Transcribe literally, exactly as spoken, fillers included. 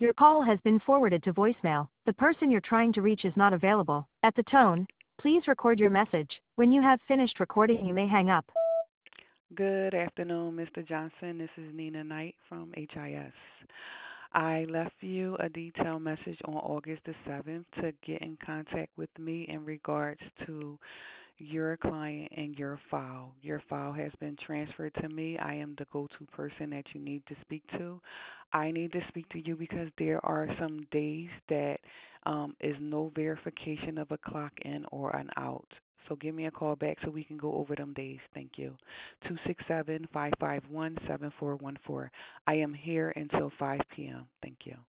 Your call has been forwarded to voicemail. The person you're trying to reach is not available. At the tone, please record your message. When you have finished recording, you may hang up. Good afternoon, Mister Johnson. This is Nina Knight from H I S. I left you a detailed message on August the seventh to get in contact with me in regards to your client and your file. Your file has been transferred to me. I am the go-to person that you need to speak to. I need to speak to you because there are some days that um, is no verification of a clock in or an out. So give me a call back so we can go over them days. Thank you. two six seven, five five one, seven four one four. I am here until five p m Thank you.